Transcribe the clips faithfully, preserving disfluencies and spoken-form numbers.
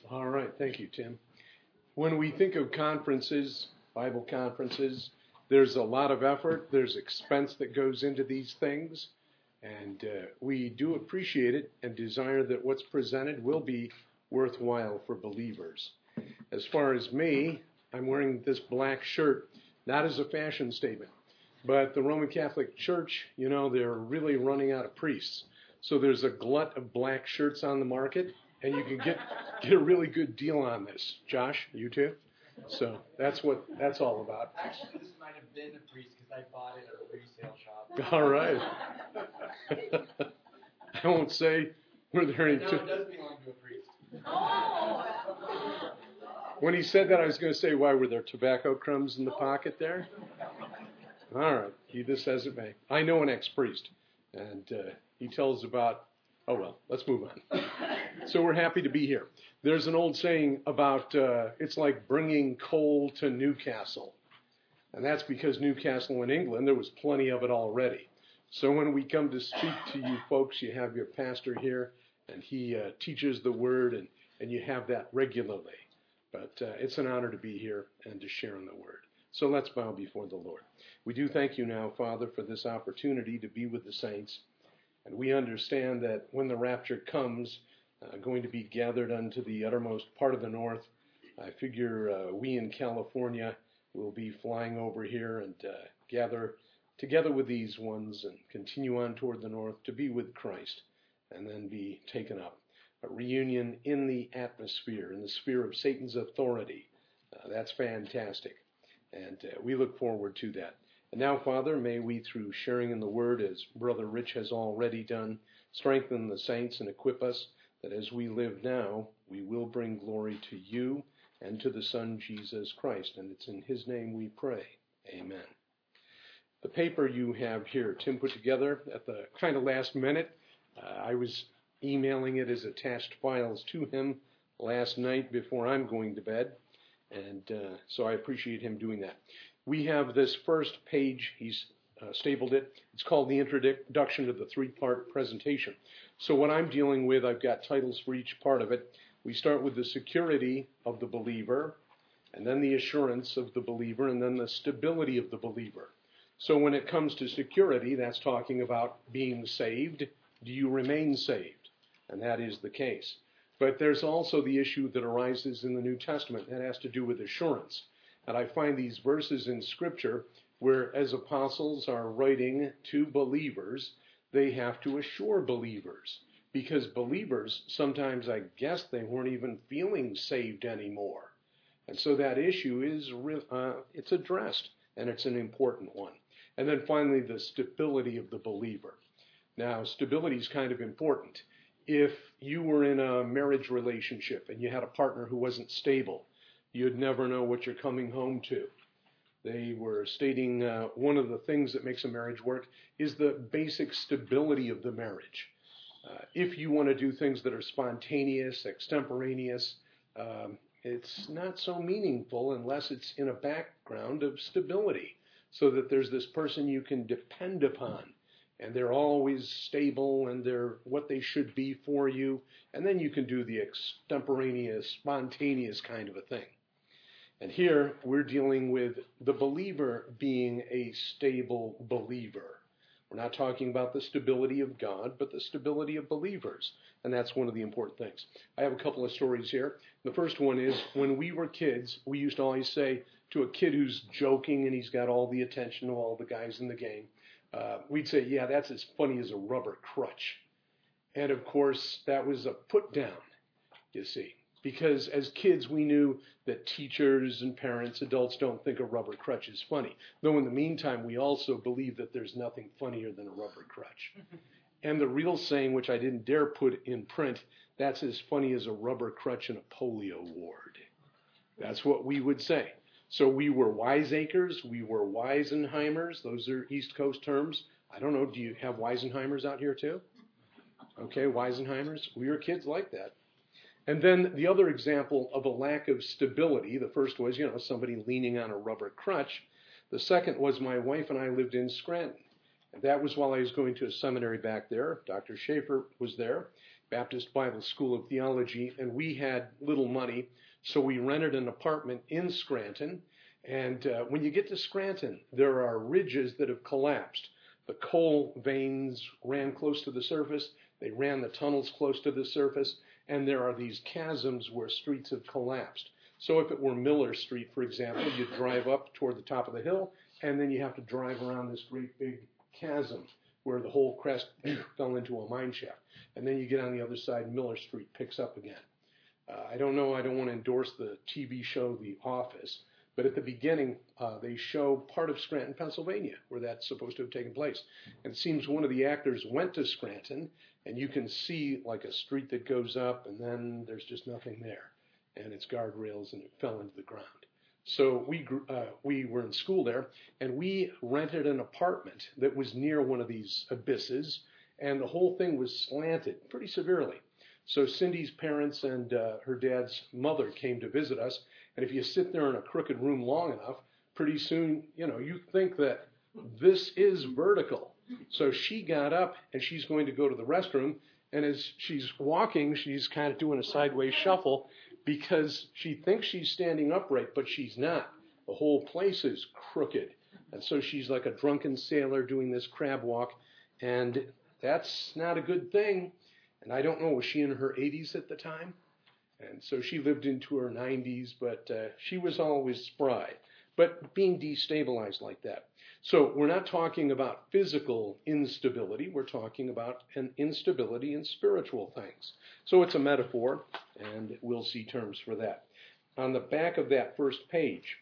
All right, thank you, Tim. When we think of conferences, Bible conferences, there's a lot of effort, there's expense that goes into these things, and uh, we do appreciate it and desire that what's presented will be worthwhile for believers. As far as me, I'm wearing this black shirt, not as a fashion statement, but the Roman Catholic Church, you know, they're really running out of priests. So there's a glut of black shirts on the market, and you can get get a really good deal on this. Josh, you too? So that's what that's all about. Actually, this might have been a priest because I bought it at a resale shop. All right. I won't say were there any. No, it does belong to a priest. When he said that, I was going to say, why were there tobacco crumbs in the pocket there? All right, he this as it may. I know an ex-priest, and uh, he tells about. Oh well, let's move on. So we're happy to be here. There's an old saying about uh, it's like bringing coal to Newcastle. And that's because Newcastle in England, there was plenty of it already. So when we come to speak to you folks, you have your pastor here, and he uh, teaches the word, and, and you have that regularly. But uh, it's an honor to be here and to share in the word. So let's bow before the Lord. We do thank you now, Father, for this opportunity to be with the saints. And we understand that when the rapture comes, uh, going to be gathered unto the uttermost part of the north, I figure uh, we in California will be flying over here and uh, gather together with these ones and continue on toward the north to be with Christ and then be taken up. A reunion in the atmosphere, in the sphere of Satan's authority. Uh, that's fantastic. And uh, we look forward to that. And now, Father, may we, through sharing in the Word, as Brother Rich has already done, strengthen the saints and equip us that as we live now, we will bring glory to you and to the Son, Jesus Christ. And it's in His name we pray. Amen. The paper you have here, Tim put together at the kind of last minute. Uh, I was emailing it as attached files to him last night before I'm going to bed. And uh, so I appreciate him doing that. We have this first page, he's uh, stapled it. It's called the Introduction to the Three-Part Presentation. So what I'm dealing with, I've got titles for each part of it. We start with the security of the believer, and then the assurance of the believer, and then the stability of the believer. So when it comes to security, that's talking about being saved. Do you remain saved? And that is the case. But there's also the issue that arises in the New Testament that has to do with assurance. And I find these verses in Scripture where, as apostles are writing to believers, they have to assure believers. Because believers, sometimes I guess they weren't even feeling saved anymore. And so that issue is uh, it's addressed, and it's an important one. And then finally, the stability of the believer. Now, stability is kind of important. If you were in a marriage relationship and you had a partner who wasn't stable, you'd never know what you're coming home to. They were stating uh, one of the things that makes a marriage work is the basic stability of the marriage. Uh, if you want to do things that are spontaneous, extemporaneous, um, it's not so meaningful unless it's in a background of stability, so that there's this person you can depend upon, and they're always stable, and they're what they should be for you, and then you can do the extemporaneous, spontaneous kind of a thing. And here we're dealing with the believer being a stable believer. We're not talking about the stability of God, but the stability of believers. And that's one of the important things. I have a couple of stories here. The first one is when we were kids, we used to always say to a kid who's joking and he's got all the attention of all the guys in the game, uh, we'd say, yeah, that's as funny as a rubber crutch. And of course, that was a put down, you see. Because as kids, we knew that teachers and parents, adults don't think a rubber crutch is funny. Though in the meantime, we also believe that there's nothing funnier than a rubber crutch. And the real saying, which I didn't dare put in print, that's as funny as a rubber crutch in a polio ward. That's what we would say. So we were wiseacres, we were Weisenheimers. Those are East Coast terms. I don't know, do you have Weisenheimers out here too? Okay, Weisenheimers. We were kids like that. And then the other example of a lack of stability, the first was, you know, somebody leaning on a rubber crutch. The second was my wife and I lived in Scranton. And that was while I was going to a seminary back there. Doctor Schaefer was there. Baptist Bible School of Theology, and we had little money, so we rented an apartment in Scranton. And uh, when you get to Scranton, there are ridges that have collapsed. The coal veins ran close to the surface. They ran the tunnels close to the surface. And there are these chasms where streets have collapsed. So if it were Miller Street, for example, you'd drive up toward the top of the hill, and then you have to drive around this great big chasm where the whole crest fell into a mine shaft. And then you get on the other side, Miller Street picks up again. Uh, I don't know, I don't want to endorse the T V show The Office, but at the beginning, uh, they show part of Scranton, Pennsylvania, where that's supposed to have taken place. And it seems one of the actors went to Scranton, and you can see like a street that goes up, and then there's just nothing there. And it's guardrails, and it fell into the ground. So we uh, we were in school there, and we rented an apartment that was near one of these abysses, and the whole thing was slanted pretty severely. So Cindy's parents and uh, her dad's mother came to visit us, and if you sit there in a crooked room long enough, pretty soon, you know, you think that this is vertical. So she got up, and she's going to go to the restroom, and as she's walking, she's kind of doing a sideways shuffle, because she thinks she's standing upright, but she's not. The whole place is crooked. And so she's like a drunken sailor doing this crab walk, and that's not a good thing. And I don't know, was she in her eighties at the time? And so she lived into her nineties, but uh, she was always spry, but being destabilized like that. So we're not talking about physical instability. We're talking about an instability in spiritual things. So it's a metaphor, and we'll see terms for that. On the back of that first page,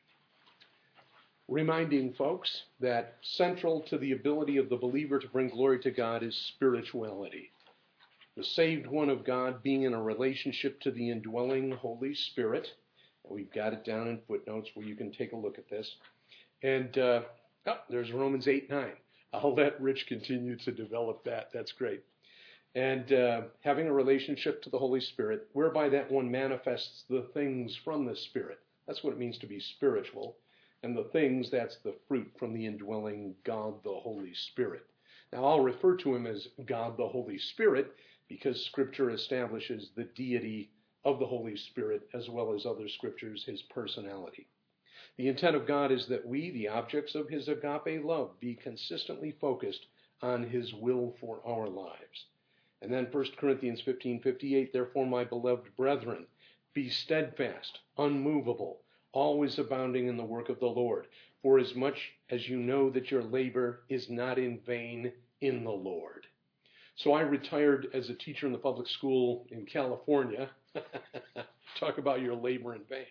reminding folks that central to the ability of the believer to bring glory to God is spirituality. The saved one of God being in a relationship to the indwelling Holy Spirit. We've got it down in footnotes where you can take a look at this. And uh, oh, there's Romans eight nine. I'll let Rich continue to develop that. That's great. And uh, having a relationship to the Holy Spirit, whereby that one manifests the things from the Spirit. That's what it means to be spiritual. And the things, that's the fruit from the indwelling God, the Holy Spirit. Now, I'll refer to him as God, the Holy Spirit, because Scripture establishes the deity of the Holy Spirit, as well as other scriptures, his personality. The intent of God is that we, the objects of his agape love, be consistently focused on his will for our lives. And then First Corinthians fifteen fifty-eight, therefore, my beloved brethren, be steadfast, unmovable, always abounding in the work of the Lord, for as much as you know that your labor is not in vain in the Lord. So I retired as a teacher in the public school in California. Talk about your labor in vain.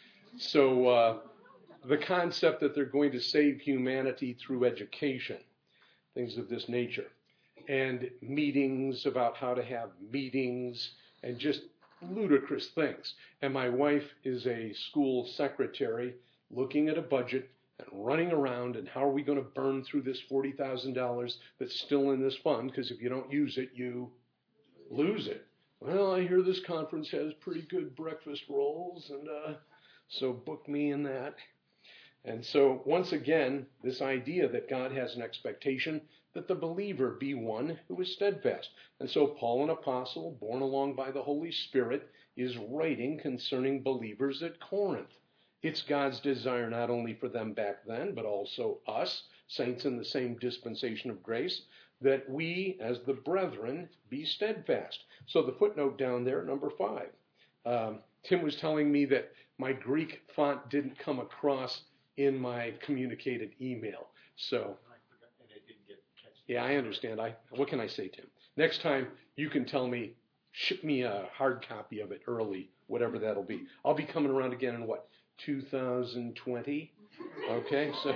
So uh, the concept that they're going to save humanity through education, things of this nature, and meetings about how to have meetings, and just ludicrous things. And my wife is a school secretary looking at a budget and running around, and how are we going to burn through this forty thousand dollars that's still in this fund, because if you don't use it, you lose it. Well, I hear this conference has pretty good breakfast rolls, and uh, so book me in that. And so, once again, this idea that God has an expectation that the believer be one who is steadfast. And so Paul, an apostle, borne along by the Holy Spirit, is writing concerning believers at Corinth. It's God's desire not only for them back then, but also us, saints in the same dispensation of grace, that we, as the brethren, be steadfast. So the footnote down there, number five. Um, Tim was telling me that my Greek font didn't come across in my communicated email. So, yeah, I understand. I what can I say, Tim? Next time, you can tell me, ship me a hard copy of it early, whatever that'll be. I'll be coming around again in what, two thousand twenty? Okay, so,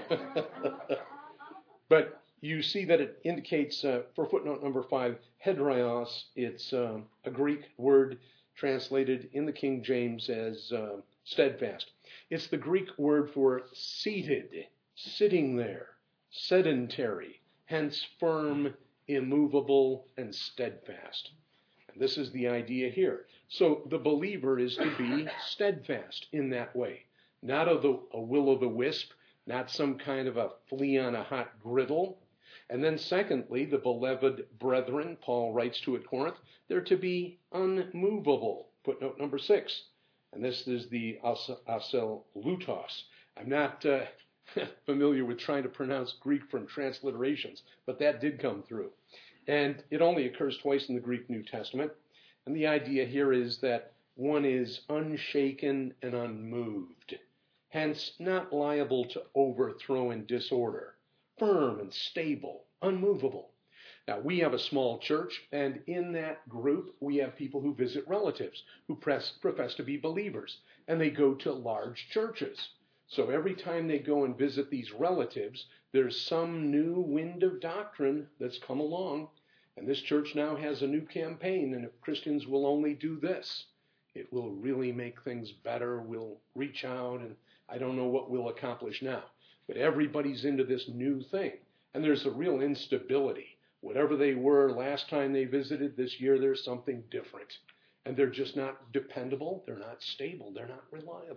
but you see that it indicates, uh, for footnote number five, hedrios, it's um, a Greek word translated in the King James as uh, steadfast. It's the Greek word for seated, sitting there, sedentary, hence firm, immovable, and steadfast. And this is the idea here. So the believer is to be steadfast in that way. Not a, a will-o'-the-wisp, not some kind of a flea on a hot griddle. And then secondly, the beloved brethren, Paul writes to at Corinth, they're to be unmovable. Footnote number six. And this is the aselutos. I'm not uh, familiar with trying to pronounce Greek from transliterations, but that did come through. And it only occurs twice in the Greek New Testament. And the idea here is that one is unshaken and unmoved, hence not liable to overthrow and disorder, firm and stable, unmovable. Now, we have a small church, and in that group, we have people who visit relatives who press, profess to be believers, and they go to large churches. So every time they go and visit these relatives, there's some new wind of doctrine that's come along, and this church now has a new campaign, and if Christians will only do this, it will really make things better. We'll reach out, and I don't know what we'll accomplish now. But everybody's into this new thing, and there's a real instability. Whatever they were last time they visited, this year there's something different. And they're just not dependable, they're not stable, they're not reliable.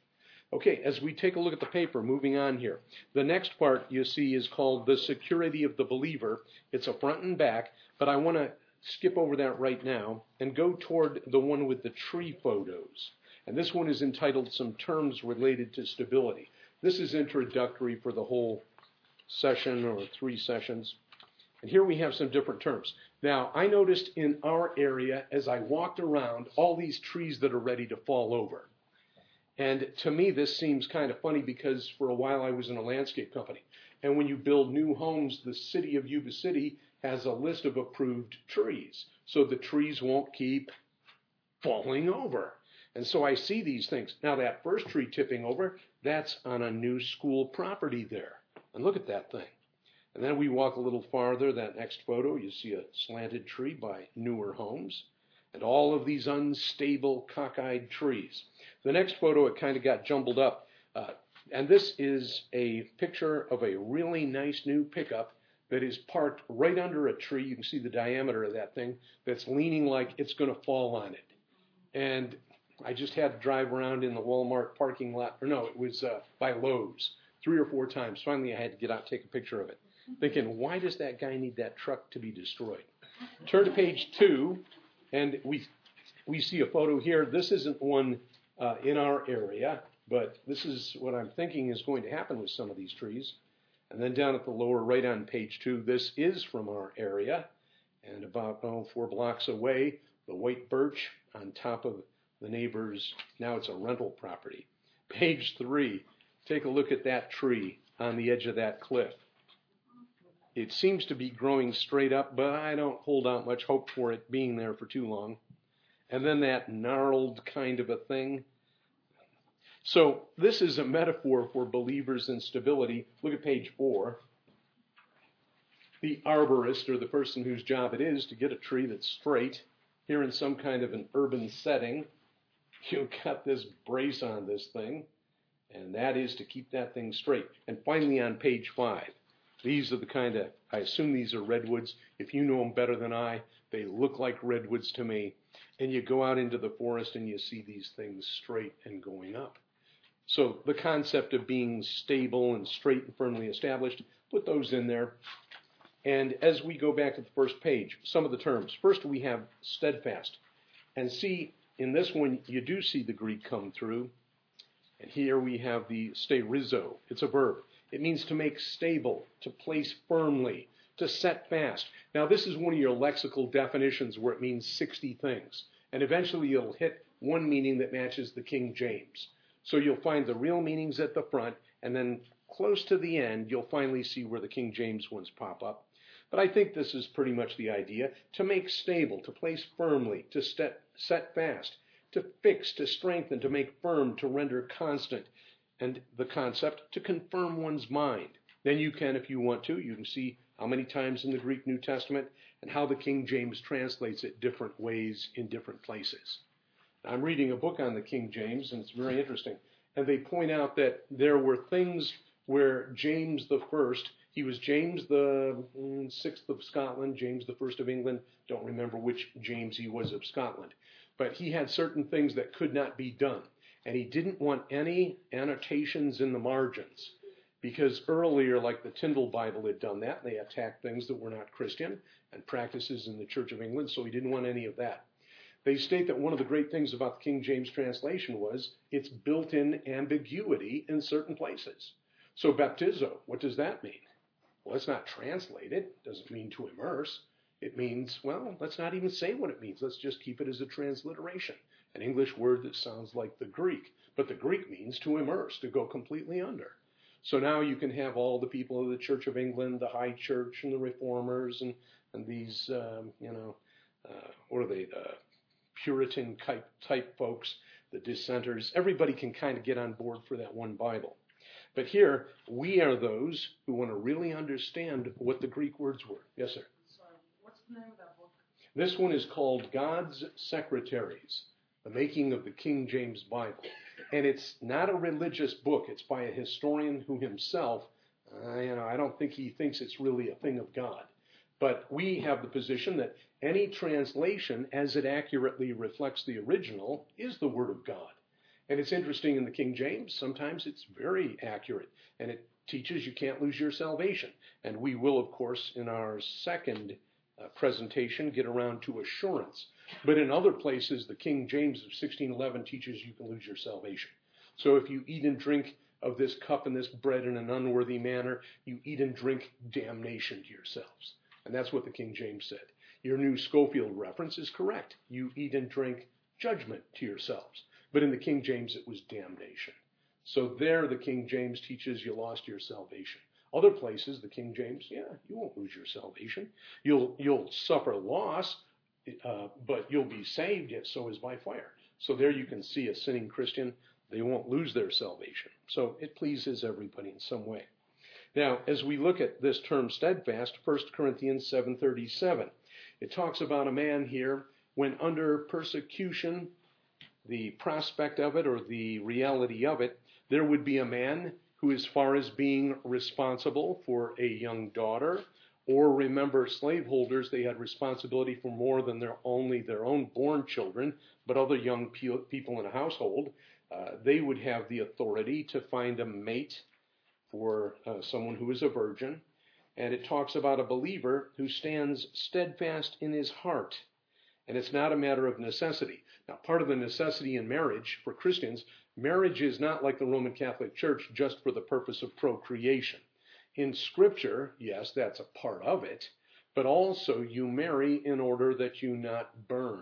Okay, as we take a look at the paper, moving on here. The next part you see is called The Security of the Believer. It's a front and back, but I want to skip over that right now and go toward the one with the tree photos. And this one is entitled Some Terms Related to Stability. This is introductory for the whole session or three sessions. And here we have some different terms. Now, I noticed in our area, as I walked around, all these trees that are ready to fall over. And to me, this seems kind of funny because for a while I was in a landscape company. And when you build new homes, the city of Yuba City has a list of approved trees. So the trees won't keep falling over. And so I see these things. Now, that first tree tipping over, that's on a new school property there. And look at that thing. And then we walk a little farther, that next photo, you see a slanted tree by Newer Homes. And all of these unstable, cockeyed trees. The next photo, it kind of got jumbled up. Uh, and this is a picture of a really nice new pickup that is parked right under a tree. You can see the diameter of that thing that's leaning like it's going to fall on it. And I just had to drive around in the Walmart parking lot. Or no, it was uh, by Lowe's three or four times. Finally, I had to get out and take a picture of it. Thinking, why does that guy need that truck to be destroyed? Turn to page two, and we we see a photo here. This isn't one uh, in our area, but this is what I'm thinking is going to happen with some of these trees. And then down at the lower right on page two, this is from our area, and about oh, four blocks away, the white birch on top of the neighbor's, now it's a rental property. Page three, take a look at that tree on the edge of that cliff. It seems to be growing straight up, but I don't hold out much hope for it being there for too long. And then that gnarled kind of a thing. So this is a metaphor for believers in stability. Look at page four. The arborist, or the person whose job it is to get a tree that's straight, here in some kind of an urban setting, you've got this brace on this thing, and that is to keep that thing straight. And finally on page five. These are the kind of, I assume these are redwoods. If you know them better than I, they look like redwoods to me. And you go out into the forest and you see these things straight and going up. So the concept of being stable and straight and firmly established, put those in there. And as we go back to the first page, some of the terms. First we have steadfast. And see, in this one, you do see the Greek come through. And here we have the sterizo. It's a verb. It means to make stable, to place firmly, to set fast. Now, this is one of your lexical definitions where it means sixty things. And eventually you'll hit one meaning that matches the King James. So you'll find the real meanings at the front, and then close to the end, you'll finally see where the King James ones pop up. But I think this is pretty much the idea. To make stable, to place firmly, to set, set fast, to fix, to strengthen, to make firm, to render constant. And the concept, to confirm one's mind. Then you can, if you want to, you can see how many times in the Greek New Testament and how the King James translates it different ways in different places. I'm reading a book on the King James, and it's very interesting. And they point out that there were things where James the First, he was James the Sixth of Scotland, James the First of England, don't remember which James he was of Scotland. But he had certain things that could not be done. And he didn't want any annotations in the margins. because earlier, like the Tyndale Bible had done that, and they attacked things that were not Christian and practices in the Church of England, so he didn't want any of that. They state that one of the great things about the King James translation was its built-in ambiguity in certain places. So baptizo, what does that mean? Well, let's not translate it. It doesn't mean to immerse. It means, well, let's not even say what it means. Let's just keep it as a transliteration, an English word that sounds like the Greek. But the Greek means to immerse, to go completely under. So now you can have all the people of the Church of England, the High Church, and the Reformers, and, and these, um, you know, uh, what are they, the Puritan type, type folks, the dissenters. Everybody can kind of get on board for that one Bible. But here, we are those who want to really understand what the Greek words were. Yes, sir? Sorry, what's the name of that book? This one is called God's Secretaries, the Making of the King James Bible. And it's not a religious book. It's by a historian who himself, uh, you know, I don't think he thinks it's really a thing of God. But we have the position that any translation, as it accurately reflects the original, is the Word of God. And it's interesting in the King James, sometimes it's very accurate, and it teaches you can't lose your salvation. And we will, of course, in our second uh, presentation, get around to assurance. But in other places, the King James of sixteen eleven teaches you can lose your salvation. So if you eat and drink of this cup and this bread in an unworthy manner, you eat and drink damnation to yourselves. And that's what the King James said. Your new Schofield reference is correct. You eat and drink judgment to yourselves. But in the King James, it was damnation. So there, the King James teaches you lost your salvation. Other places, the King James, yeah, you won't lose your salvation. You'll you'll suffer loss, uh, but you'll be saved, yet so is by fire. So there you can see a sinning Christian, they won't lose their salvation. So it pleases everybody in some way. Now, as we look at this term steadfast, First Corinthians seven thirty-seven, it talks about a man here when under persecution, the prospect of it or the reality of it, there would be a man who, as far as being responsible for a young daughter, or remember slaveholders, they had responsibility for more than their only their own born children, but other young pe- people in a household, uh, they would have the authority to find a mate for uh, someone who is a virgin. And it talks about a believer who stands steadfast in his heart. And it's not a matter of necessity. Now, part of the necessity in marriage for Christians, marriage is not like the Roman Catholic Church just for the purpose of procreation. In Scripture, yes, that's a part of it, but also you marry in order that you not burn.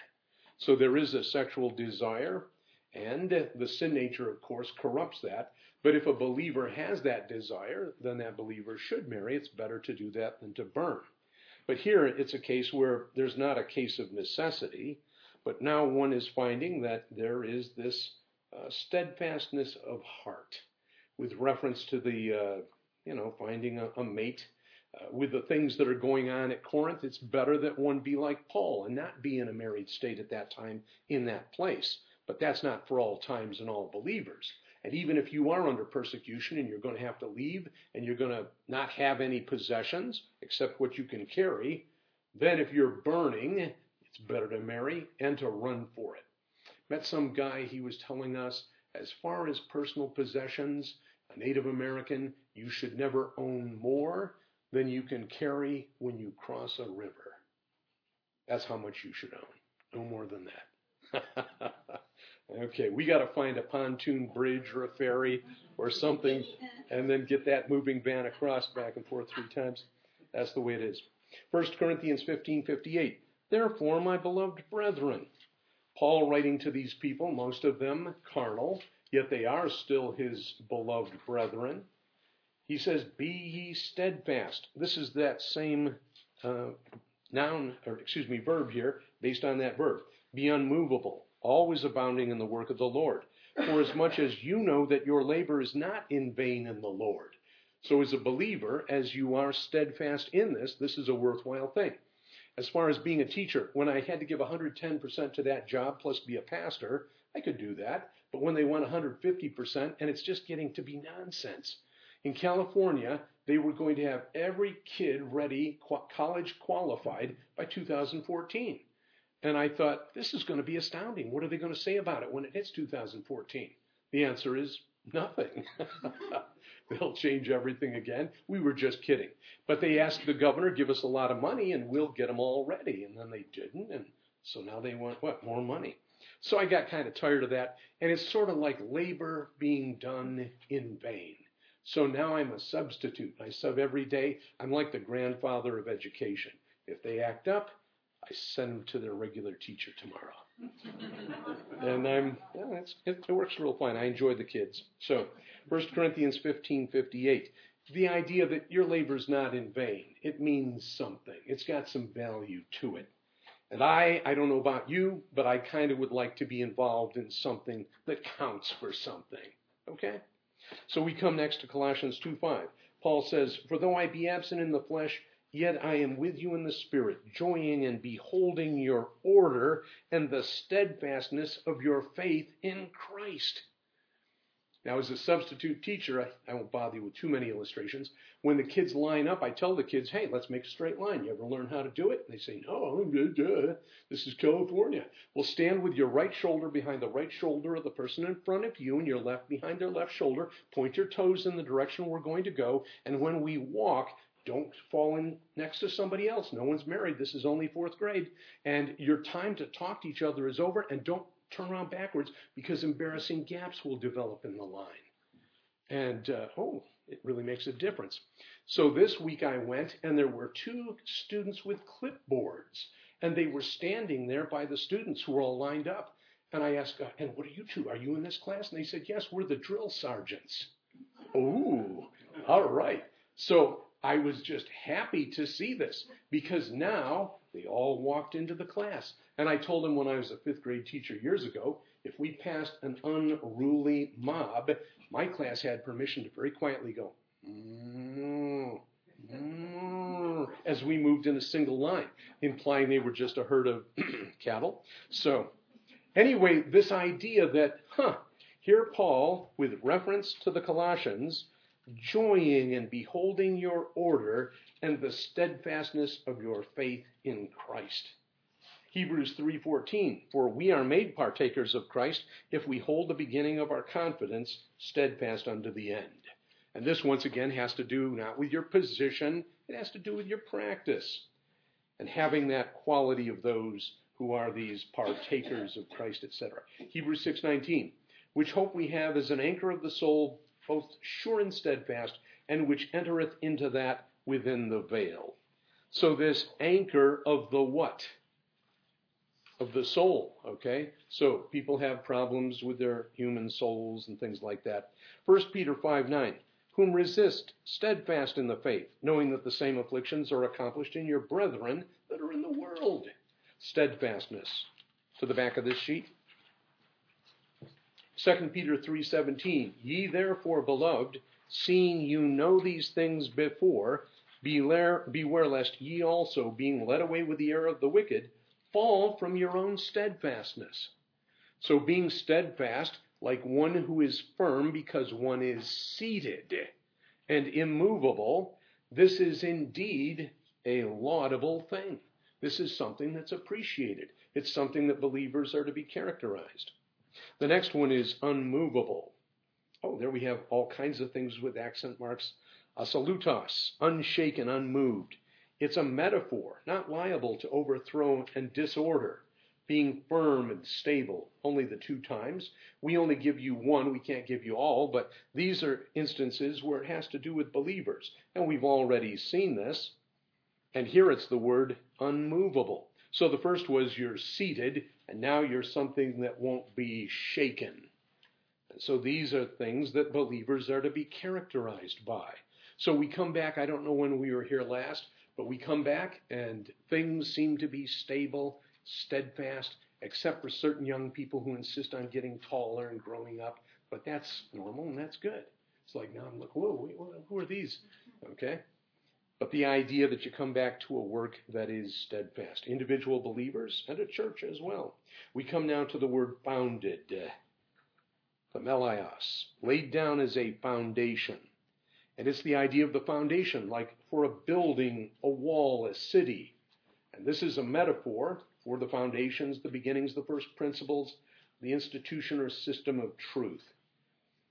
So there is a sexual desire, and the sin nature, of course, corrupts that. But if a believer has that desire, then that believer should marry. It's better to do that than to burn. But here it's a case where there's not a case of necessity, but now one is finding that there is this uh, steadfastness of heart with reference to the, uh, you know, finding a, a mate. Uh, with the things that are going on at Corinth, it's better that one be like Paul and not be in a married state at that time in that place. But that's not for all times and all believers. And even if you are under persecution and you're going to have to leave and you're going to not have any possessions except what you can carry, then if you're burning, it's better to marry and to run for it. Met some guy, he was telling us, as far as personal possessions, a Native American, you should never own more than you can carry when you cross a river. That's how much you should own. No more than that. Okay, we got to find a pontoon bridge or a ferry or something and then get that moving van across back and forth three times. That's the way it is. First Corinthians fifteen fifty-eight. Therefore, my beloved brethren, Paul writing to these people, most of them carnal, yet they are still his beloved brethren. He says, be ye steadfast. This is that same uh, noun, or excuse me, verb here, based on that verb. Be unmovable, always abounding in the work of the Lord. For as much as you know that your labor is not in vain in the Lord. So as a believer, as you are steadfast in this, this is a worthwhile thing. As far as being a teacher, when I had to give one hundred ten percent to that job plus be a pastor, I could do that. But when they want one hundred fifty percent, and it's just getting to be nonsense. In California, they were going to have every kid ready, college qualified by two thousand fourteen. And I thought, this is going to be astounding. What are they going to say about it when it hits two thousand fourteen? The answer is nothing. they'll change everything again. We were just kidding. But they asked the governor, give us a lot of money and we'll get them all ready. And then they didn't. And so now they want, what, more money. So I got kind of tired of that. And it's sort of like labor being done in vain. So now I'm a substitute. I sub every day. I'm like the grandfather of education. If they act up, I send them to their regular teacher tomorrow. And I'm, well, it's, it, it works real fine. I enjoy the kids. So First Corinthians fifteen fifty-eight. The idea that your labor is not in vain. It means something. It's got some value to it. And I, I don't know about you, but I kind of would like to be involved in something that counts for something. Okay? So we come next to Colossians two five. Paul says, for though I be absent in the flesh, yet I am with you in the spirit, joying and beholding your order and the steadfastness of your faith in Christ. Now, as a substitute teacher, I, I won't bother you with too many illustrations. When the kids line up, I tell the kids, hey, let's make a straight line. You ever learn how to do it? And they say, no, duh, this is California. Well, stand with your right shoulder behind the right shoulder of the person in front of you and your left behind their left shoulder. Point your toes in the direction we're going to go. And when we walk, don't fall in next to somebody else. No one's married. This is only fourth grade. And your time to talk to each other is over. And don't turn around backwards because embarrassing gaps will develop in the line. And, uh, oh, it really makes a difference. So this week I went and there were two students with clipboards. And they were standing there by the students who were all lined up. And I asked, uh, and what are you two? Are you in this class? And they said, yes, we're the drill sergeants. Oh, all right. So I was just happy to see this because now they all walked into the class. And I told them when I was a fifth grade teacher years ago, if we passed an unruly mob, my class had permission to very quietly go, mm, mm, as we moved in a single line, implying they were just a herd of cattle. So anyway, this idea that, huh, here Paul, with reference to the Colossians, joying and beholding your order and the steadfastness of your faith in Christ. Hebrews three fourteen, for we are made partakers of Christ if we hold the beginning of our confidence steadfast unto the end. And this once again has to do not with your position, it has to do with your practice and having that quality of those who are these partakers of Christ, et cetera. Hebrews six nineteen, which hope we have as an anchor of the soul, both sure and steadfast, and which entereth into that within the veil. So this anchor of the what? Of the soul, okay? So people have problems with their human souls and things like that. First Peter five nine, whom resist steadfast in the faith, knowing that the same afflictions are accomplished in your brethren that are in the world. Steadfastness. To the back of this sheet. Second Peter three seventeen, ye therefore, beloved, seeing you know these things before, beware, beware lest ye also, being led away with the error of the wicked, fall from your own steadfastness. So being steadfast, like one who is firm because one is seated and immovable, this is indeed a laudable thing. This is something that's appreciated. It's something that believers are to be characterized. The next one is unmovable. Oh, there we have all kinds of things with accent marks. Asalutos, unshaken, unmoved. It's a metaphor, not liable to overthrow and disorder, being firm and stable. Only the two times. We only give you one, we can't give you all, but these are instances where it has to do with believers. And we've already seen this. And here it's the word unmovable. So the first was you're seated, and now you're something that won't be shaken. And so these are things that believers are to be characterized by. So we come back, I don't know when we were here last, but we come back and things seem to be stable, steadfast, except for certain young people who insist on getting taller and growing up. But that's normal and that's good. It's like, now I'm like, whoa, wait, who are these? Okay. But the idea that you come back to a work that is steadfast. Individual believers and a church as well. We come now to the word founded. Themelios, laid down as a foundation. And it's the idea of the foundation, like for a building, a wall, a city. And this is a metaphor for the foundations, the beginnings, the first principles, the institution or system of truth.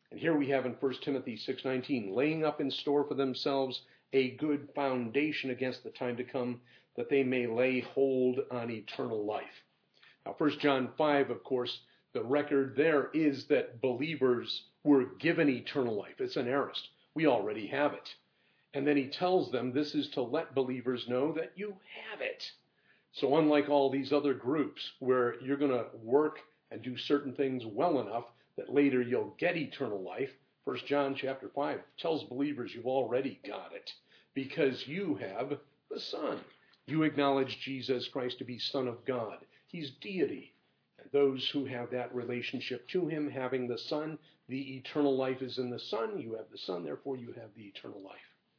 And here we have in First Timothy six nineteen, laying up in store for themselves a good foundation against the time to come, that they may lay hold on eternal life. Now, First John five, of course, the record there is that believers were given eternal life. It's an aorist. We already have it. And then he tells them this is to let believers know that you have it. So unlike all these other groups where you're going to work and do certain things well enough that later you'll get eternal life, First John chapter five tells believers you've already got it because you have the Son. You acknowledge Jesus Christ to be Son of God. He's deity. And those who have that relationship to him, having the Son, the eternal life is in the Son. You have the Son, therefore you have the eternal life.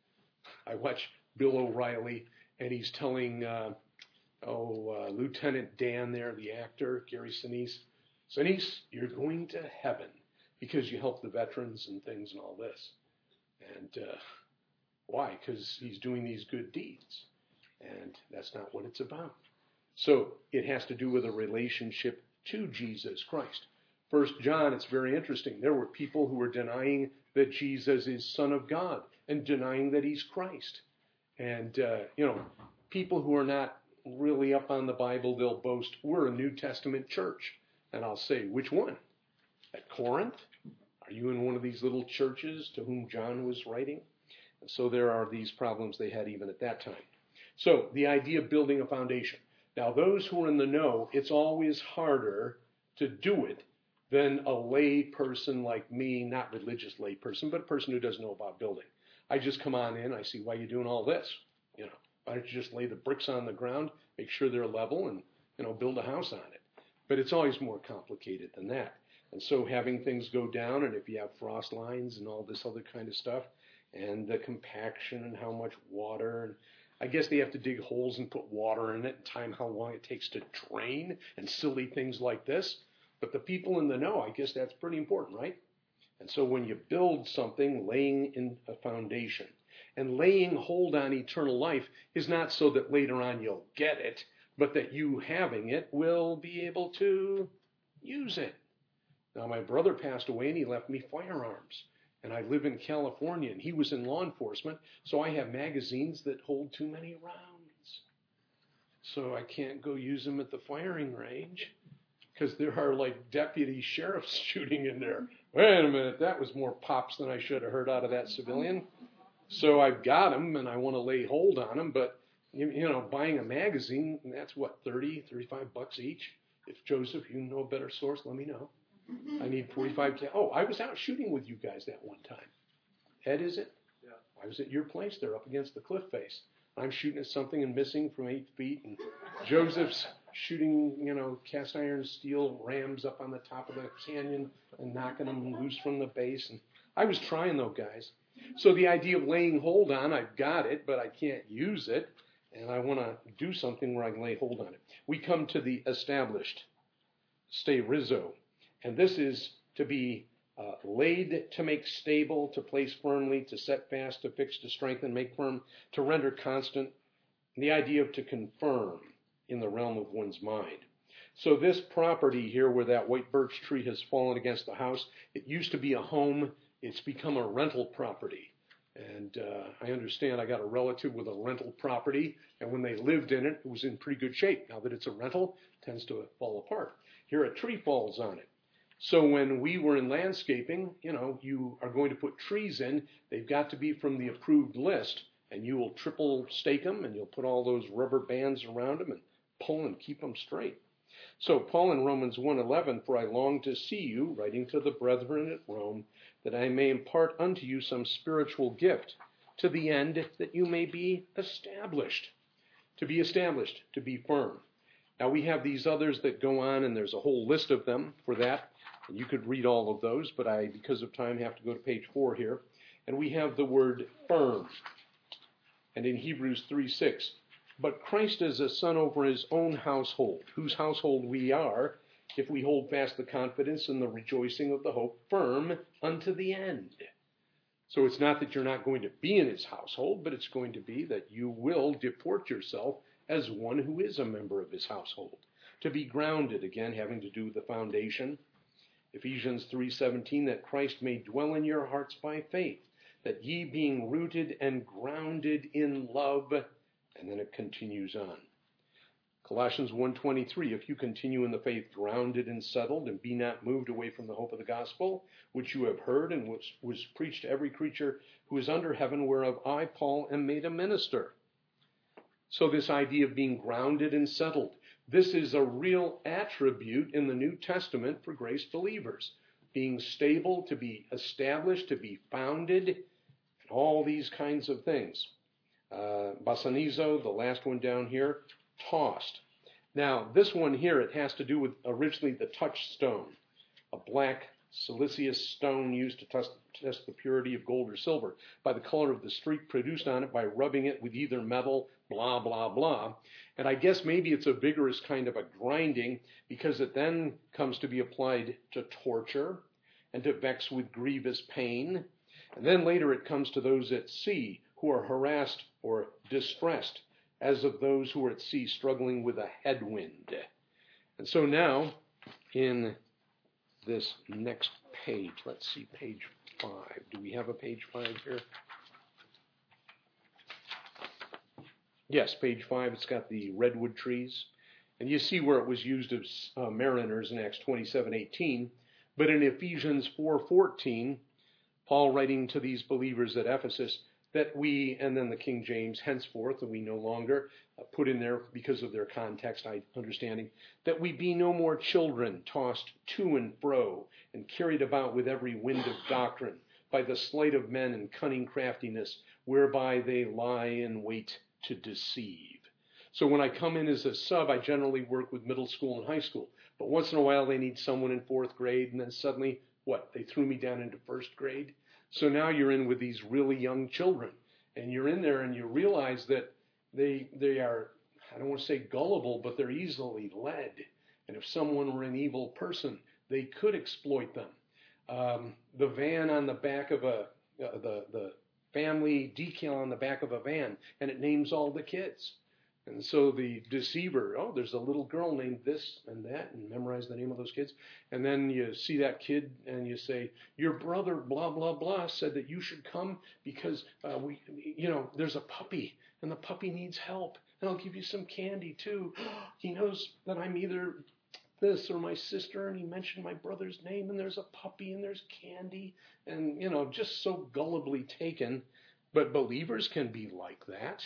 I watch Bill O'Reilly, and he's telling uh, oh uh, Lieutenant Dan there, the actor, Gary Sinise, Sinise, you're going to heaven because you help the veterans and things and all this. And uh, why? Because he's doing these good deeds. And that's not what it's about. So it has to do with a relationship to Jesus Christ. First John, it's very interesting. There were people who were denying that Jesus is Son of God and denying that he's Christ. And, uh, you know, people who are not really up on the Bible, they'll boast, we're a New Testament church. And I'll say, which one? At Corinth? Are you in one of these little churches to whom John was writing? And so there are these problems they had even at that time. So the idea of building a foundation. Now, those who are in the know, it's always harder to do it than a lay person like me, not religious lay person, but a person who doesn't know about building. I just come on in, I see, why are you doing all this? You know, why don't you just lay the bricks on the ground, make sure they're level, and, you know, build a house on it? But it's always more complicated than that. And so having things go down, and if you have frost lines and all this other kind of stuff, and the compaction and how much water, and I guess they have to dig holes and put water in it and time how long it takes to drain and silly things like this. But the people in the know, I guess that's pretty important, right? And so when you build something, laying in a foundation, and laying hold on eternal life is not so that later on you'll get it, but that you having it will be able to use it. Now, my brother passed away and he left me firearms. And I live in California, and he was in law enforcement, so I have magazines that hold too many rounds. So I can't go use them at the firing range because there are like deputy sheriffs shooting in there. Wait a minute, that was more pops than I should have heard out of that civilian. So I've got them, and I want to lay hold on them, but you, you know, buying a magazine, that's what, thirty, thirty-five bucks each? If Joseph, you know a better source, let me know. I need forty-five cal. Oh, I was out shooting with you guys that one time. Ed, is it? Yeah. I was at your place there up against the cliff face. I'm shooting at something and missing from eight feet. And Joseph's shooting, you know, cast iron steel rams up on the top of the canyon and knocking them loose from the base. And I was trying, though, guys. So the idea of laying hold on, I've got it, but I can't use it. And I want to do something where I can lay hold on it. We come to the established, steirizzo. And this is to be uh, laid, to make stable, to place firmly, to set fast, to fix, to strengthen, make firm, to render constant. And the idea of to confirm in the realm of one's mind. So this property here where that white birch tree has fallen against the house, it used to be a home. It's become a rental property. And uh, I understand I got a relative with a rental property, and when they lived in it, it was in pretty good shape. Now that it's a rental, it tends to fall apart. Here a tree falls on it. So when we were in landscaping, you know, you are going to put trees in. They've got to be from the approved list, and you will triple stake them, and you'll put all those rubber bands around them and pull and keep them straight. So Paul in Romans one eleven, for I long to see you, writing to the brethren at Rome, that I may impart unto you some spiritual gift, to the end that you may be established. To be established, to be firm. Now we have these others that go on, and there's a whole list of them for that. And you could read all of those, but I, because of time, have to go to page four here. And we have the word firm. And in Hebrews three six, but Christ is a son over his own household, whose household we are, if we hold fast the confidence and the rejoicing of the hope firm unto the end. So it's not that you're not going to be in his household, but it's going to be that you will deport yourself as one who is a member of his household. To be grounded, again, having to do with the foundation. Ephesians three seventeen, that Christ may dwell in your hearts by faith, that ye being rooted and grounded in love, and then it continues on. Colossians one twenty-three, if you continue in the faith, grounded and settled, and be not moved away from the hope of the gospel, which you have heard and which was preached to every creature who is under heaven, whereof I, Paul, am made a minister. So this idea of being grounded and settled, this is a real attribute in the New Testament for grace believers. Being stable, to be established, to be founded, and all these kinds of things. Uh, basanizo, the last one down here, tossed. Now, this one here, it has to do with originally the touchstone, a black siliceous stone used to test, test the purity of gold or silver by the color of the streak produced on it by rubbing it with either metal, blah, blah, blah. And I guess maybe it's a vigorous kind of a grinding because it then comes to be applied to torture and to vex with grievous pain. And then later it comes to those at sea who are harassed or distressed, as of those who are at sea struggling with a headwind. And so now, in this next page, let's see, page five. Do we have a page five here? Yes, page five, it's got the redwood trees. And you see where it was used of uh, mariners in Acts twenty-seven eighteen. But in Ephesians four fourteen, Paul writing to these believers at Ephesus, that we, and then the King James, henceforth, that we no longer uh, put in there because of their context, I understanding, that we be no more children tossed to and fro and carried about with every wind of doctrine by the sleight of men and cunning craftiness, whereby they lie in wait to deceive. So when I come in as a sub, I generally work with middle school and high school. But once in a while, they need someone in fourth grade, and then suddenly, what, they threw me down into first grade? So now you're in with these really young children, and you're in there and you realize that they they are, I don't want to say gullible, but they're easily led. And if someone were an evil person, they could exploit them. Um, the van on the back of a, uh, the, the family decal on the back of a van, and it names all the kids. And so the deceiver, oh, there's a little girl named this and that, and memorize the name of those kids. And then you see that kid and you say, your brother, blah, blah, blah, said that you should come because, uh, we, you know, there's a puppy and the puppy needs help. And I'll give you some candy too. He knows that I'm either this or my sister, and he mentioned my brother's name, and there's a puppy and there's candy. And, you know, just so gullibly taken. But believers can be like that.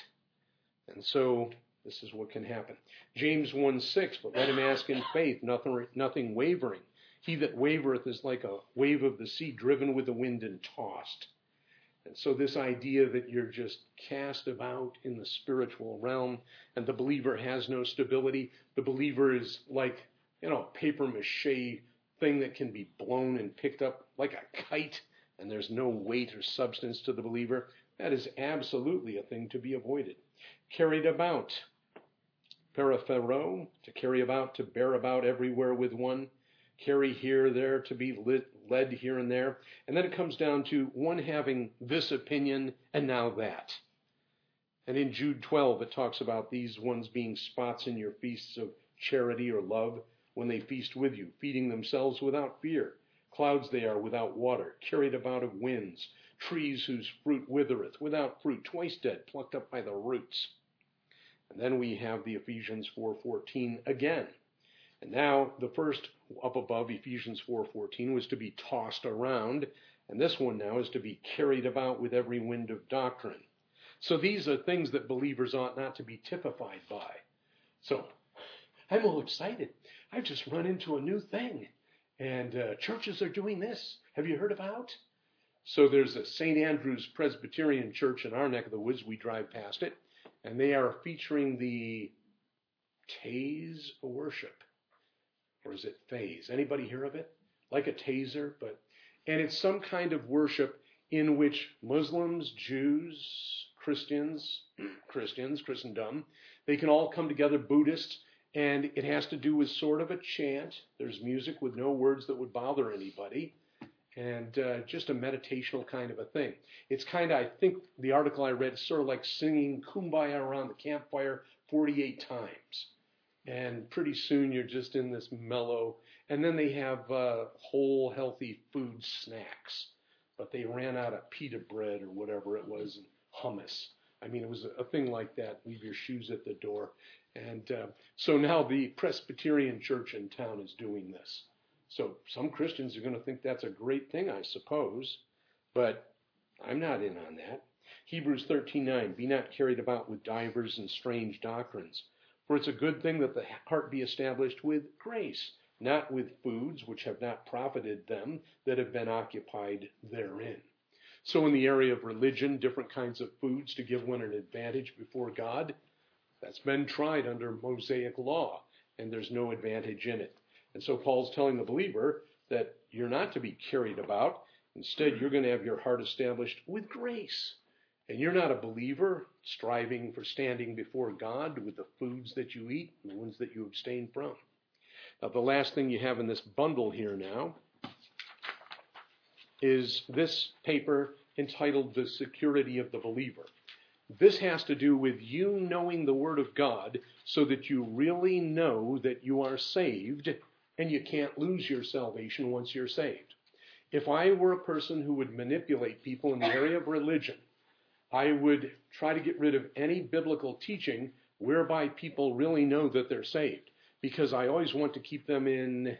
And so this is what can happen. James one six, but let him ask in faith, nothing, nothing wavering. He that wavereth is like a wave of the sea driven with the wind and tossed. And so this idea that you're just cast about in the spiritual realm and the believer has no stability. The believer is like, you know, a paper mache thing that can be blown and picked up like a kite, and there's no weight or substance to the believer. That is absolutely a thing to be avoided. Carried about, paraphero, to carry about, to bear about everywhere with one, carry here, there, to be lit, led here and there. And then it comes down to one having this opinion and now that. And in Jude twelve, it talks about these ones being spots in your feasts of charity or love when they feast with you, feeding themselves without fear. Clouds they are without water, carried about of winds, trees whose fruit withereth, without fruit, twice dead, plucked up by the roots. And then we have the Ephesians four fourteen again. And now the first up above, Ephesians four fourteen, was to be tossed around. And this one now is to be carried about with every wind of doctrine. So these are things that believers ought not to be typified by. So I'm all excited. I've just run into a new thing. And uh, churches are doing this. Have you heard about? So there's a Saint Andrew's Presbyterian Church in our neck of the woods. We drive past it. And they are featuring the Taze worship. Or is it phase? Anybody hear of it? Like a taser, but and it's some kind of worship in which Muslims, Jews, Christians, Christians, Christendom, they can all come together, Buddhists, and it has to do with sort of a chant. There's music with no words that would bother anybody, and uh, just a meditational kind of a thing. It's kind of, I think the article I read, sort of like singing Kumbaya around the campfire forty-eight times. And pretty soon you're just in this mellow. And then they have uh, whole, healthy food snacks. But they ran out of pita bread or whatever it was, and hummus. I mean, it was a, a thing like that. Leave your shoes at the door. And uh, so now the Presbyterian church in town is doing this. So some Christians are going to think that's a great thing, I suppose. But I'm not in on that. Hebrews thirteen nine, be not carried about with divers and strange doctrines. For it's a good thing that the heart be established with grace, not with foods which have not profited them that have been occupied therein. So in the area of religion, different kinds of foods to give one an advantage before God, that's been tried under Mosaic law, and there's no advantage in it. And so Paul's telling the believer that you're not to be carried about. Instead, you're going to have your heart established with grace. And you're not a believer striving for standing before God with the foods that you eat and the ones that you abstain from. Now, the last thing you have in this bundle here now is this paper entitled The Security of the Believer. This has to do with you knowing the Word of God so that you really know that you are saved and you can't lose your salvation once you're saved. If I were a person who would manipulate people in the area of religion, I would try to get rid of any biblical teaching whereby people really know that they're saved, because I always want to keep them in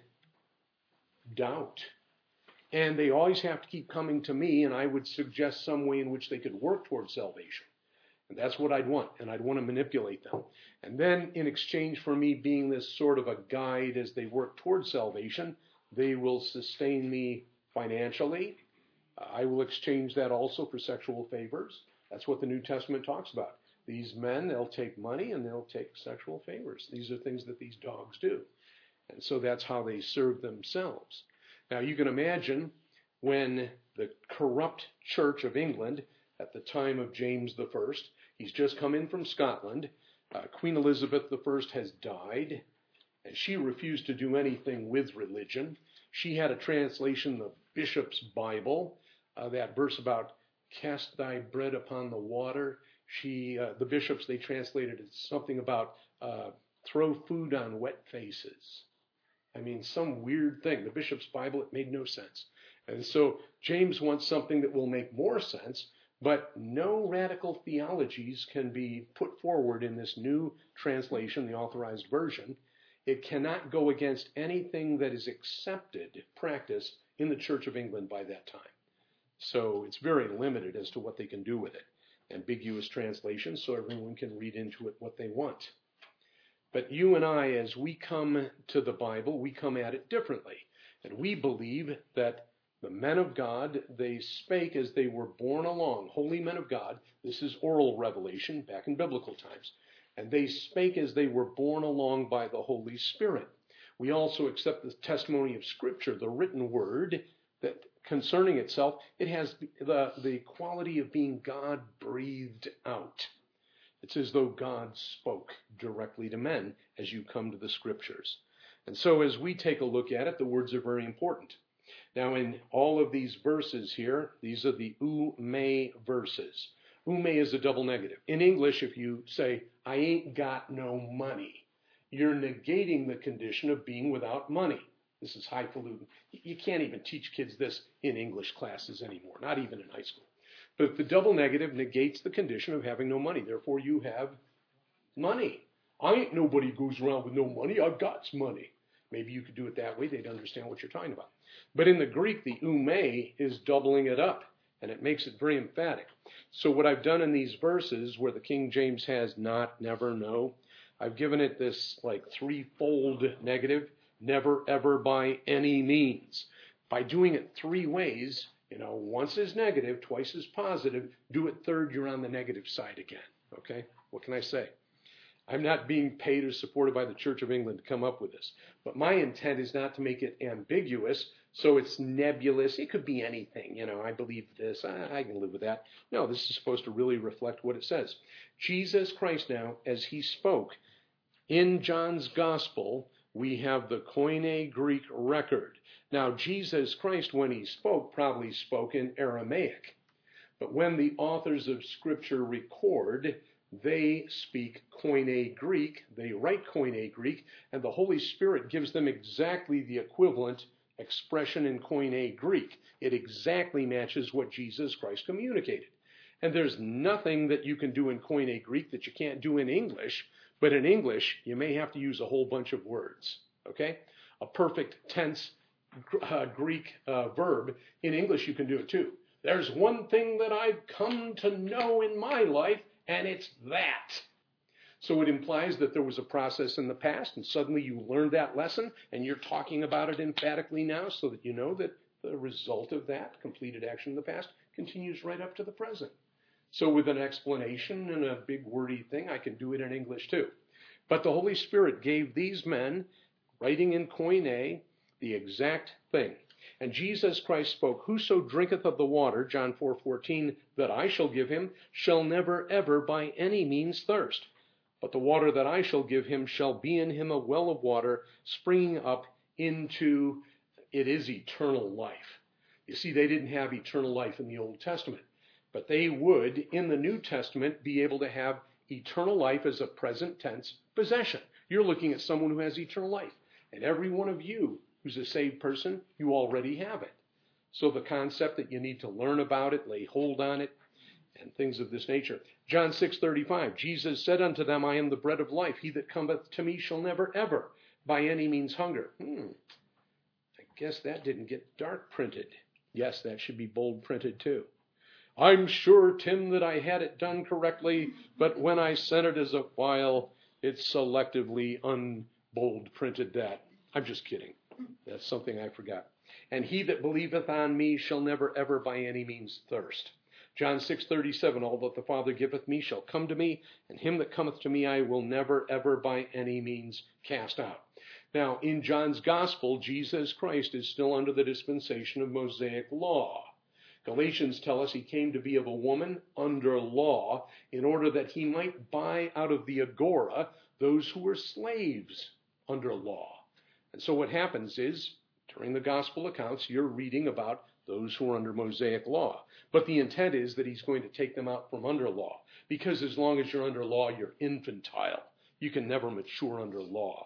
doubt. And they always have to keep coming to me, and I would suggest some way in which they could work towards salvation. And that's what I'd want, and I'd want to manipulate them. And then in exchange for me being this sort of a guide as they work towards salvation, they will sustain me financially. I will exchange that also for sexual favors. That's what the New Testament talks about. These men, they'll take money and they'll take sexual favors. These are things that these dogs do. And so that's how they serve themselves. Now you can imagine when the corrupt Church of England at the time of James the First, he's just come in from Scotland, uh, Queen Elizabeth the First has died, and she refused to do anything with religion. She had a translation, the Bishop's Bible, uh, that verse about cast thy bread upon the water. She, uh, the bishops, they translated it something about uh, throw food on wet faces. I mean, some weird thing. The Bishop's Bible, it made no sense. And so James wants something that will make more sense, but no radical theologies can be put forward in this new translation, the Authorized Version. It cannot go against anything that is accepted practice in the Church of England by that time. So it's very limited as to what they can do with it. Ambiguous translation, so everyone can read into it what they want. But you and I, as we come to the Bible, we come at it differently. And we believe that the men of God, they spake as they were borne along. Holy men of God, this is oral revelation back in biblical times. And they spake as they were borne along by the Holy Spirit. We also accept the testimony of Scripture, the written word, that concerning itself, it has the, the quality of being God-breathed out. It's as though God spoke directly to men as you come to the Scriptures. And so as we take a look at it, the words are very important. Now in all of these verses here, these are the ume verses. Ume is a double negative. In English, if you say, I ain't got no money, you're negating the condition of being without money. This is highfalutin. You can't even teach kids this in English classes anymore, not even in high school. But the double negative negates the condition of having no money. Therefore, you have money. I ain't nobody goes around with no money. I've got money. Maybe you could do it that way. They'd understand what you're talking about. But in the Greek, the ume is doubling it up, and it makes it very emphatic. So what I've done in these verses where the King James has not, never, no, I've given it this like threefold negative. Never, ever, by any means. By doing it three ways, you know, once is negative, twice is positive, do it third, you're on the negative side again. Okay? What can I say? I'm not being paid or supported by the Church of England to come up with this. But my intent is not to make it ambiguous, so it's nebulous. It could be anything. You know, I believe this. I, I can live with that. No, this is supposed to really reflect what it says. Jesus Christ now, as he spoke in John's Gospel, we have the Koine Greek record. Now, Jesus Christ, when he spoke, probably spoke in Aramaic. But when the authors of Scripture record, They speak Koine Greek. They write Koine Greek, and the Holy Spirit gives them exactly the equivalent expression in Koine Greek. It exactly matches what Jesus Christ communicated. And there's nothing that you can do in Koine Greek that you can't do in English, but in English, you may have to use a whole bunch of words, okay? A perfect tense uh, Greek uh, verb, in English you can do it too. There's one thing that I've come to know in my life, and it's that. So it implies that there was a process in the past, and suddenly you learned that lesson, and you're talking about it emphatically now so that you know that the result of that completed action in the past continues right up to the present. So with an explanation and a big wordy thing, I can do it in English too. But the Holy Spirit gave these men, writing in Koine, the exact thing. And Jesus Christ spoke, whoso drinketh of the water, John four fourteen, that I shall give him, shall never ever by any means thirst. But the water that I shall give him shall be in him a well of water, springing up into, it is eternal life. You see, they didn't have eternal life in the Old Testament. But they would, in the New Testament, be able to have eternal life as a present tense possession. You're looking at someone who has eternal life. And every one of you who's a saved person, you already have it. So the concept that you need to learn about it, lay hold on it, and things of this nature. John six thirty-five, Jesus said unto them, I am the bread of life. He that cometh to me shall never ever by any means hunger. Hmm, I guess that didn't get dark printed. Yes, that should be bold printed too. I'm sure, Tim, that I had it done correctly, but when I sent it as a file, it selectively unbold printed that. I'm just kidding. That's something I forgot. And he that believeth on me shall never ever by any means thirst. John six thirty-seven, all that the Father giveth me shall come to me, and him that cometh to me I will never ever by any means cast out. Now, in John's Gospel, Jesus Christ is still under the dispensation of Mosaic law. Galatians tell us he came to be of a woman under law in order that he might buy out of the agora those who were slaves under law. And so what happens is, during the gospel accounts, you're reading about those who are under Mosaic law. But the intent is that he's going to take them out from under law, because as long as you're under law, you're infantile. You can never mature under law.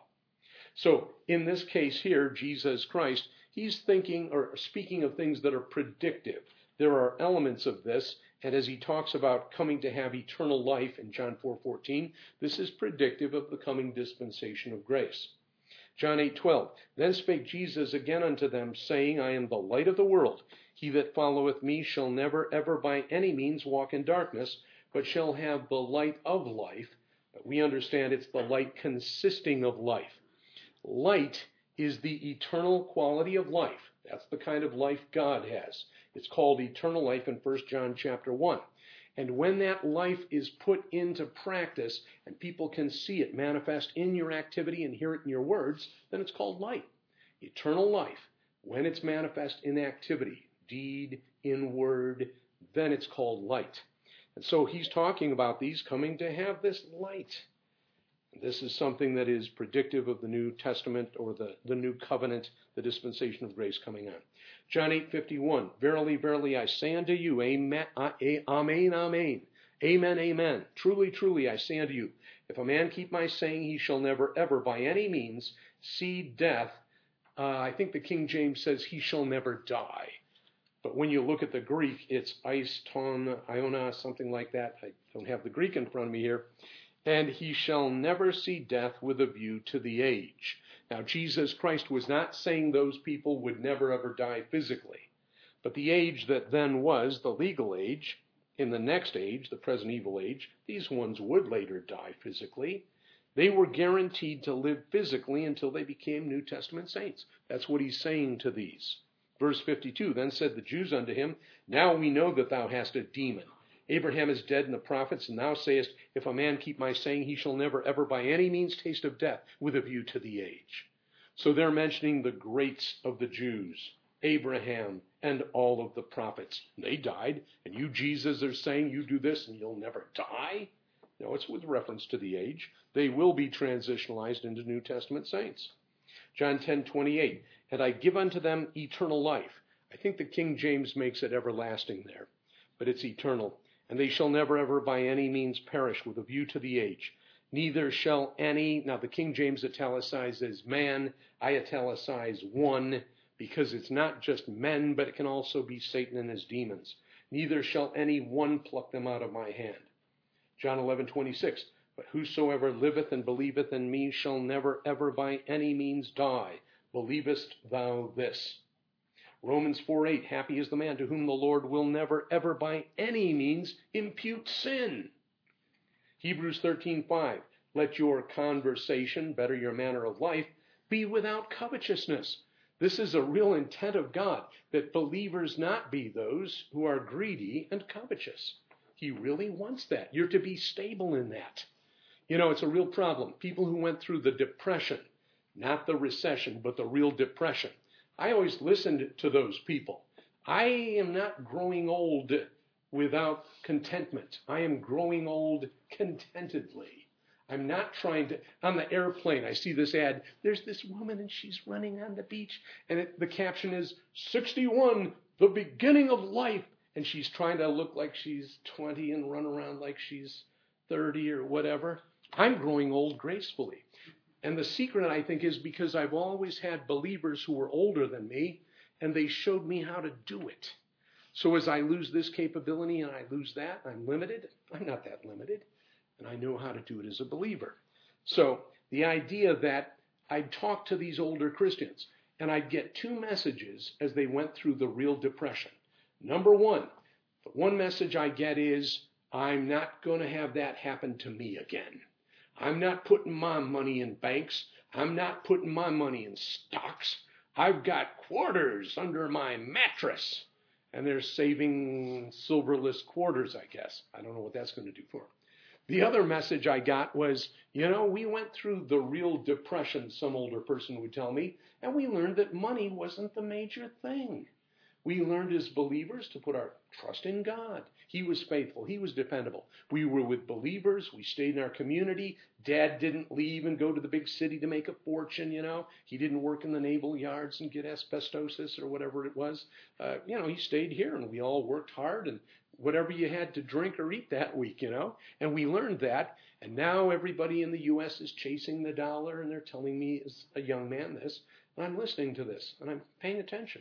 So in this case here, Jesus Christ, he's thinking or speaking of things that are predictive. There are elements of this, and as he talks about coming to have eternal life in John four fourteen, this is predictive of the coming dispensation of grace. John eight twelve, then spake Jesus again unto them, saying, I am the light of the world. He that followeth me shall never ever by any means walk in darkness, but shall have the light of life. But we understand it's the light consisting of life. Light is the eternal quality of life. That's the kind of life God has. It's called eternal life in First John chapter one. And when that life is put into practice and people can see it manifest in your activity and hear it in your words, then it's called light. Eternal life, when it's manifest in activity, deed, in word, then it's called light. And so he's talking about these coming to have this light. This is something that is predictive of the New Testament or the, the New Covenant, the dispensation of grace coming on. John eight fifty-one, verily, verily, I say unto you, amen, amen, amen, amen, amen. Truly, truly, I say unto you, if a man keep my saying, he shall never, ever, by any means, see death. Uh, I think the King James says he shall never die. But when you look at the Greek, it's eis ton, iona, something like that. I don't have the Greek in front of me here. And he shall never see death with a view to the age. Now, Jesus Christ was not saying those people would never ever die physically. But the age that then was, the legal age, in the next age, the present evil age, these ones would later die physically. They were guaranteed to live physically until they became New Testament saints. That's what he's saying to these. Verse fifty-two, then said the Jews unto him, now we know that thou hast a demon. Abraham is dead and the prophets, and thou sayest, if a man keep my saying, he shall never ever by any means taste of death, with a view to the age. So they're mentioning the greats of the Jews, Abraham and all of the prophets. They died, and you, Jesus, are saying you do this and you'll never die? No, it's with reference to the age. They will be transitionalized into New Testament saints. John ten twenty-eight, and I give unto them eternal life. I think the King James makes it everlasting there, but it's eternal. And they shall never ever by any means perish with a view to the age. Neither shall any, now the King James italicizes man, I italicize one, because it's not just men, but it can also be Satan and his demons. Neither shall any one pluck them out of my hand. John eleven twenty-six, but whosoever liveth and believeth in me shall never ever by any means die. Believest thou this? Romans four eight, happy is the man to whom the Lord will never ever by any means impute sin. Hebrews thirteen five, let your conversation, better your manner of life, be without covetousness. This is a real intent of God, that believers not be those who are greedy and covetous. He really wants that. You're to be stable in that. You know, it's a real problem. People who went through the depression, not the recession, but the real depression. I always listened to those people. I am not growing old without contentment. I am growing old contentedly. I'm not trying to, on the airplane, I see this ad. There's this woman and she's running on the beach. And it, the caption is, sixty-one, the beginning of life. And she's trying to look like she's twenty and run around like she's thirty or whatever. I'm growing old gracefully. And the secret, I think, is because I've always had believers who were older than me, and they showed me how to do it. So as I lose this capability and I lose that, I'm limited. I'm not that limited. And I know how to do it as a believer. So the idea that I'd talk to these older Christians, and I'd get two messages as they went through the real depression. Number one, the one message I get is, I'm not going to have that happen to me again. I'm not putting my money in banks. I'm not putting my money in stocks. I've got quarters under my mattress. And they're saving silverless quarters, I guess. I don't know what that's going to do for them. The other message I got was, you know, we went through the real depression, some older person would tell me, and we learned that money wasn't the major thing. We learned as believers to put our trust in God. He was faithful. He was dependable. We were with believers. We stayed in our community. Dad didn't leave and go to the big city to make a fortune, you know. He didn't work in the naval yards and get asbestosis or whatever it was. Uh, you know, he stayed here, and we all worked hard, and whatever you had to drink or eat that week, you know. And we learned that, and now everybody in the U S is chasing the dollar, and they're telling me as a young man this, and I'm listening to this, and I'm paying attention.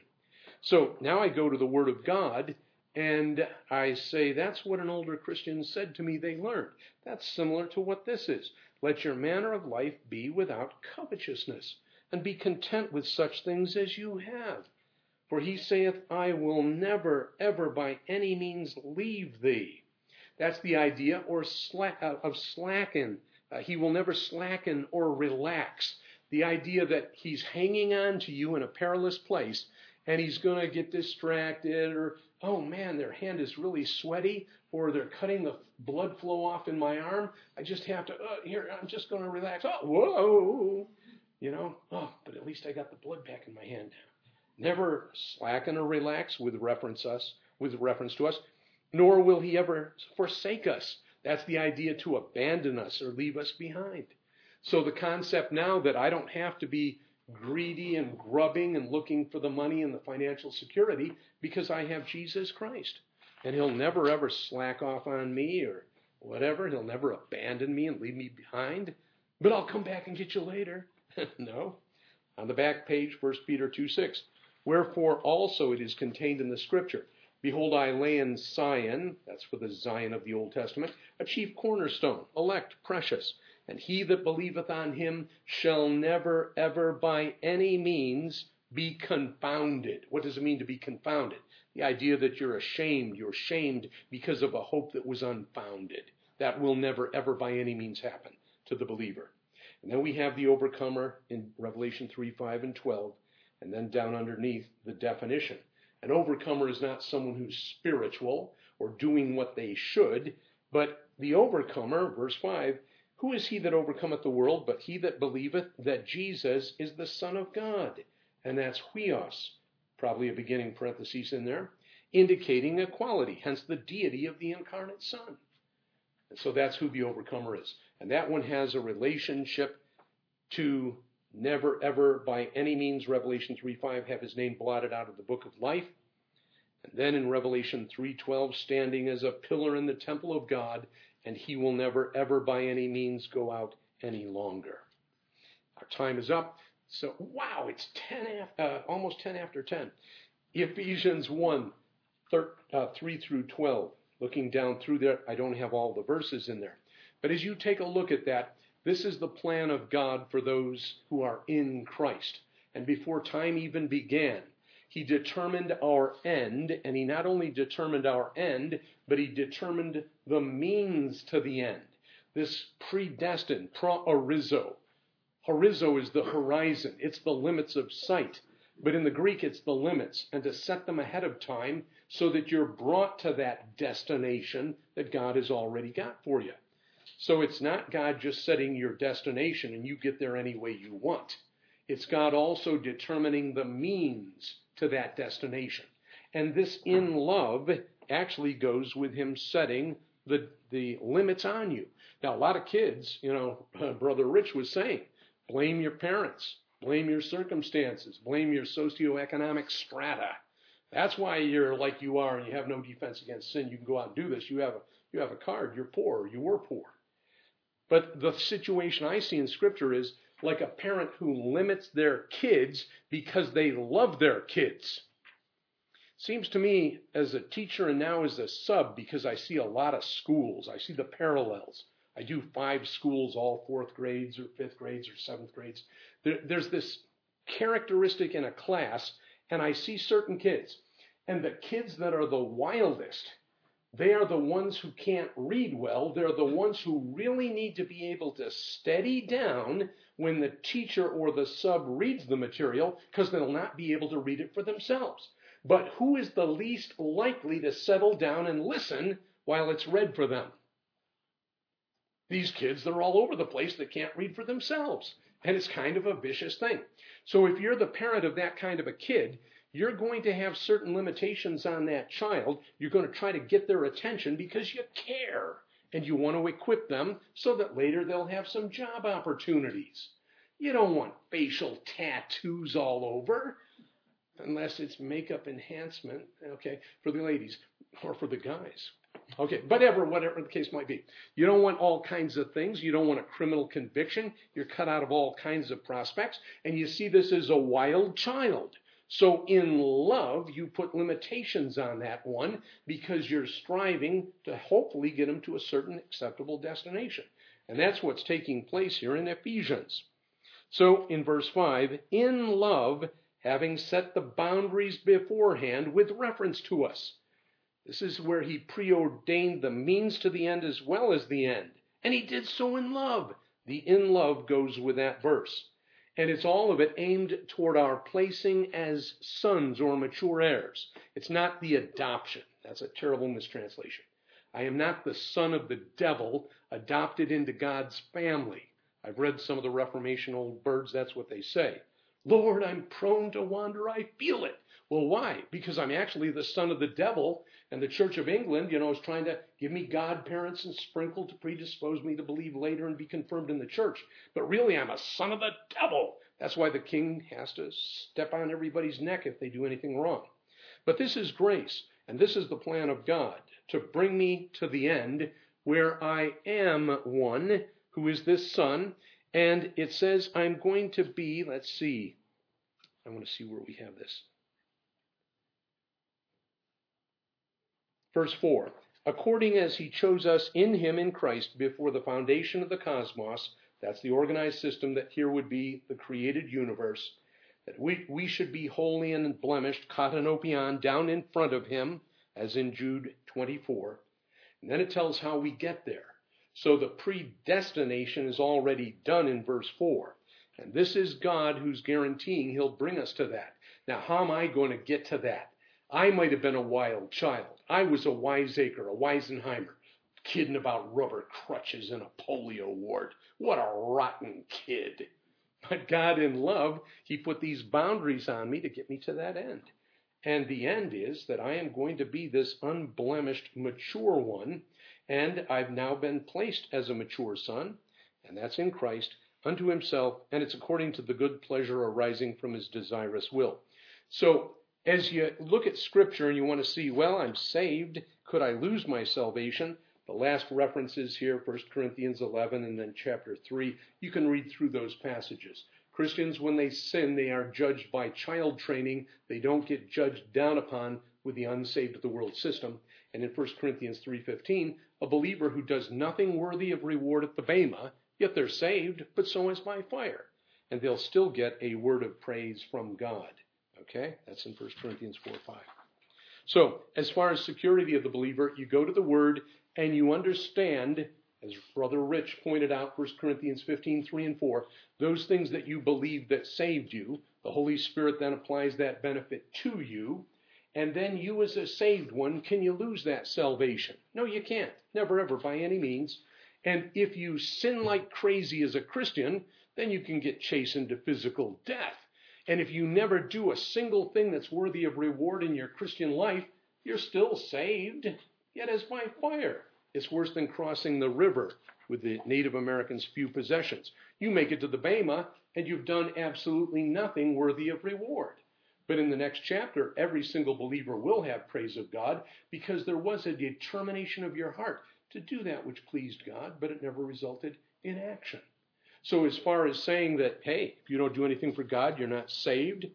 So now I go to the Word of God, and I say, that's what an older Christian said to me they learned. That's similar to what this is. Let your manner of life be without covetousness, and be content with such things as you have. For he saith, I will never, ever by any means leave thee. That's the idea or slack, uh, of slacken. Uh, he will never slacken or relax. The idea that he's hanging on to you in a perilous place, and he's going to get distracted, or, oh man, their hand is really sweaty, or they're cutting the blood flow off in my arm. I just have to, uh, here, I'm just going to relax. Oh, whoa, you know, oh, but at least I got the blood back in my hand now. Never slacken or relax with reference us, with reference to us, nor will he ever forsake us. That's the idea, to abandon us or leave us behind. So the concept now that I don't have to be greedy and grubbing and looking for the money and the financial security, because I have Jesus Christ. And he'll never ever slack off on me or whatever. He'll never abandon me and leave me behind. But I'll come back and get you later. No. On the back page, First Peter two six. Wherefore also it is contained in the Scripture, behold, I lay in Zion, that's for the Zion of the Old Testament, a chief cornerstone, elect, precious. And he that believeth on him shall never, ever by any means be confounded. What does it mean to be confounded? The idea that you're ashamed, you're shamed because of a hope that was unfounded. That will never, ever by any means happen to the believer. And then we have the overcomer in Revelation three, five, and twelve. And then down underneath, the definition. An overcomer is not someone who's spiritual or doing what they should, but the overcomer, verse five, who is he that overcometh the world, but he that believeth that Jesus is the Son of God? And that's huios, probably a beginning parenthesis in there, indicating a quality, hence the deity of the incarnate Son. And so that's who the overcomer is. And that one has a relationship to never, ever, by any means, Revelation three five, have his name blotted out of the book of life. And then in Revelation three twelve, standing as a pillar in the temple of God, and he will never, ever by any means go out any longer. Our time is up. So, wow, it's ten after, uh, almost ten after ten. Ephesians one, three through twelve. Looking down through there, I don't have all the verses in there. But as you take a look at that, this is the plan of God for those who are in Christ. And before time even began, he determined our end, and he not only determined our end, but he determined the means to the end. This predestined, proorizo. Horizo is the horizon. It's the limits of sight. But in the Greek, it's the limits. And to set them ahead of time so that you're brought to that destination that God has already got for you. So it's not God just setting your destination and you get there any way you want. It's God also determining the means to that destination. And this in love actually goes with him setting the, the limits on you. Now, a lot of kids, you know, Brother Rich was saying, blame your parents, blame your circumstances, blame your socioeconomic strata. That's why you're like you are and you have no defense against sin. You can go out and do this. You have a, you have a card. You're poor or you were poor. But the situation I see in Scripture is like a parent who limits their kids because they love their kids. Seems to me as a teacher and now as a sub, because I see a lot of schools, I see the parallels. I do five schools, all fourth grades or fifth grades or seventh grades. There, there's this characteristic in a class, and I see certain kids. And the kids that are the wildest, they are the ones who can't read well. They're the ones who really need to be able to steady down when the teacher or the sub reads the material, because they'll not be able to read it for themselves. But who is the least likely to settle down and listen while it's read for them? These kids, they're all over the place that can't read for themselves. And it's kind of a vicious thing. So if you're the parent of that kind of a kid, you're going to have certain limitations on that child. You're going to try to get their attention because you care. And you want to equip them so that later they'll have some job opportunities. You don't want facial tattoos all over. Unless it's makeup enhancement, okay, for the ladies or for the guys. Okay, whatever, whatever the case might be. You don't want all kinds of things. You don't want a criminal conviction. You're cut out of all kinds of prospects. And you see this as a wild child. So in love, you put limitations on that one because you're striving to hopefully get them to a certain acceptable destination. And that's what's taking place here in Ephesians. So in verse five, in love, having set the boundaries beforehand with reference to us. This is where he preordained the means to the end as well as the end. And he did so in love. The in love goes with that verse. And it's all of it aimed toward our placing as sons or mature heirs. It's not the adoption. That's a terrible mistranslation. I am not the son of the devil adopted into God's family. I've read some of the Reformation old birds. That's what they say. Lord, I'm prone to wander. I feel it. Well, why? Because I'm actually the son of the devil, and the Church of England, you know, is trying to give me godparents and sprinkle to predispose me to believe later and be confirmed in the church. But really, I'm a son of the devil. That's why the king has to step on everybody's neck if they do anything wrong. But this is grace, and this is the plan of God, to bring me to the end where I am one who is this son. And it says I'm going to be, let's see, I want to see where we have this. Verse four, according as he chose us in him in Christ before the foundation of the cosmos, that's the organized system that here would be the created universe, that we, we should be holy and blemished, katanopion, down in front of him, as in Jude twenty-four. And then it tells how we get there. So the predestination is already done in verse four. And this is God who's guaranteeing he'll bring us to that. Now, how am I going to get to that? I might have been a wild child. I was a wiseacre, a Weisenheimer, kidding about rubber crutches in a polio ward. What a rotten kid. But God in love, he put these boundaries on me to get me to that end. And the end is that I am going to be this unblemished, mature one. And I've now been placed as a mature son, and that's in Christ, unto himself, and it's according to the good pleasure arising from his desirous will. So as you look at Scripture and you want to see, well, I'm saved, could I lose my salvation? The last references here, First Corinthians eleven and then chapter three, you can read through those passages. Christians, when they sin, they are judged by child training. They don't get judged down upon with the unsaved of the world system. And in First Corinthians three fifteen, a believer who does nothing worthy of reward at the bema, yet they're saved, but so is by fire. And they'll still get a word of praise from God. Okay? That's in First Corinthians four five. So, as far as security of the believer, you go to the Word and you understand, as Brother Rich pointed out, First Corinthians fifteen three and four, those things that you believe that saved you. The Holy Spirit then applies that benefit to you. And then you as a saved one, can you lose that salvation? No, you can't. Never, ever, by any means. And if you sin like crazy as a Christian, then you can get chastened to physical death. And if you never do a single thing that's worthy of reward in your Christian life, you're still saved, yet as by fire. It's worse than crossing the river with the Native Americans' few possessions. You make it to the bema, and you've done absolutely nothing worthy of reward. But in the next chapter, every single believer will have praise of God because there was a determination of your heart to do that which pleased God, but it never resulted in action. So as far as saying that, hey, if you don't do anything for God, you're not saved,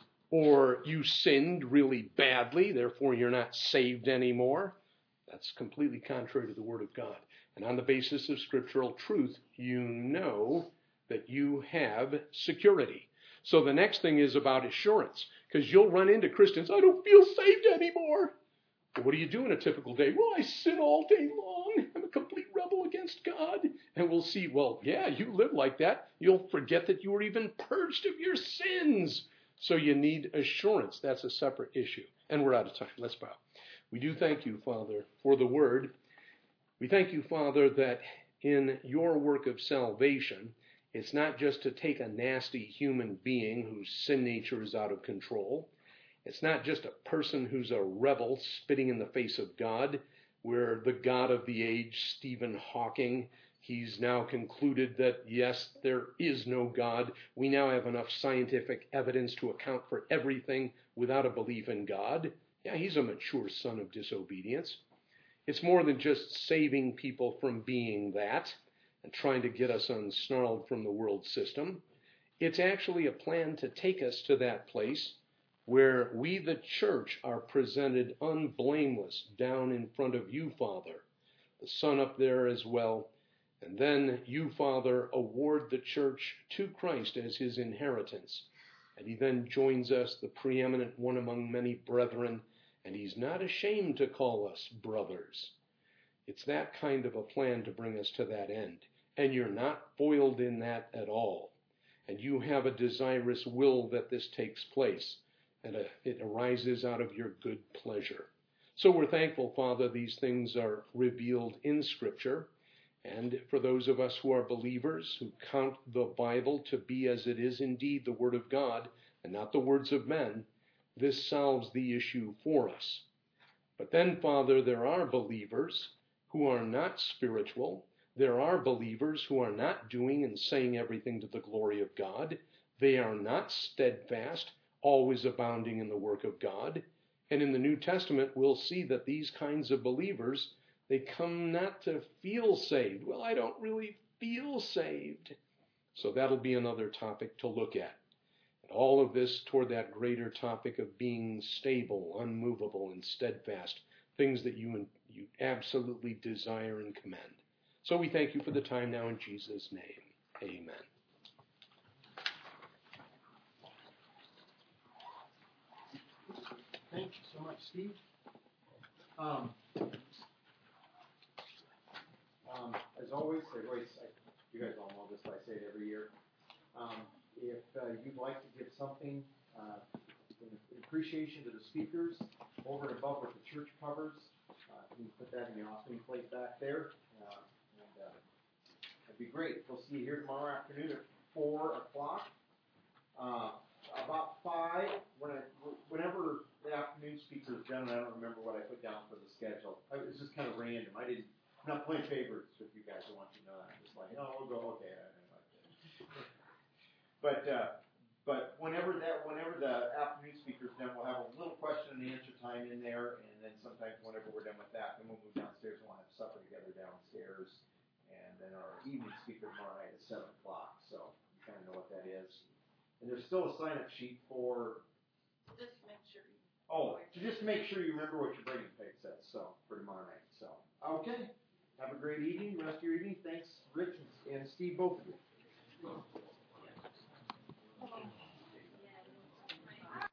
or you sinned really badly, therefore you're not saved anymore, that's completely contrary to the Word of God. And on the basis of scriptural truth, you know that you have security. So the next thing is about assurance, because you'll run into Christians, I don't feel saved anymore. Well, what do you do in a typical day? Well, I sin all day long. I'm a complete rebel against God. And we'll see, well, yeah, you live like that. You'll forget that you were even purged of your sins. So you need assurance. That's a separate issue. And we're out of time. Let's bow. We do thank you, Father, for the word. We thank you, Father, that in your work of salvation, it's not just to take a nasty human being whose sin nature is out of control. It's not just a person who's a rebel spitting in the face of God, where the God of the age, Stephen Hawking, he's now concluded that, yes, there is no God. We now have enough scientific evidence to account for everything without a belief in God. Yeah, he's a mature son of disobedience. It's more than just saving people from being that and trying to get us unsnarled from the world system. It's actually a plan to take us to that place where we, the church, are presented unblameless down in front of you, Father, the Son up there as well. And then you, Father, award the church to Christ as his inheritance. And he then joins us, the preeminent one among many brethren, and he's not ashamed to call us brothers. It's that kind of a plan to bring us to that end. And you're not foiled in that at all. And you have a desirous will that this takes place. And it arises out of your good pleasure. So we're thankful, Father, these things are revealed in Scripture. And for those of us who are believers, who count the Bible to be as it is indeed the Word of God, and not the words of men, this solves the issue for us. But then, Father, there are believers who are not spiritual. There are believers who are not doing and saying everything to the glory of God. They are not steadfast, always abounding in the work of God. And in the New Testament, we'll see that these kinds of believers, they come not to feel saved. Well, I don't really feel saved. So that'll be another topic to look at. And all of this toward that greater topic of being stable, unmovable, and steadfast, things that you, you absolutely desire and commend. So we thank you for the time now in Jesus' name. Amen. Thank you so much, Steve. Um, um, as always, I always I, you guys all know this, but I say it every year. Um, if uh, you'd like to give something uh, in appreciation to the speakers over and above what the church covers, uh, you can put that in the offering plate back there. Uh, and, uh, that'd be great. We'll see you here tomorrow afternoon at four o'clock. Uh, about five, when I, whenever the afternoon speaker is done, I don't remember what I put down for the schedule. I, it was just kind of random. I didn't, I'm not playing favorites with you guys. I want you to know that. I'm just like, oh, we'll go, okay. I, I like that. But, uh, but whenever that, whenever the afternoon speaker's done, we'll have a little question and answer time in there, and then sometimes whenever we're done with that, then we'll move downstairs and we'll have supper together downstairs. And then our evening speaker tomorrow night at seven o'clock, so you kind of know what that is. And there's still a sign-up sheet for, Just make sure you. oh, to just make sure you remember what your brain peg says, so, for tomorrow night, so. Okay, have a great evening, rest of your evening. Thanks, Rich and Steve, both of you.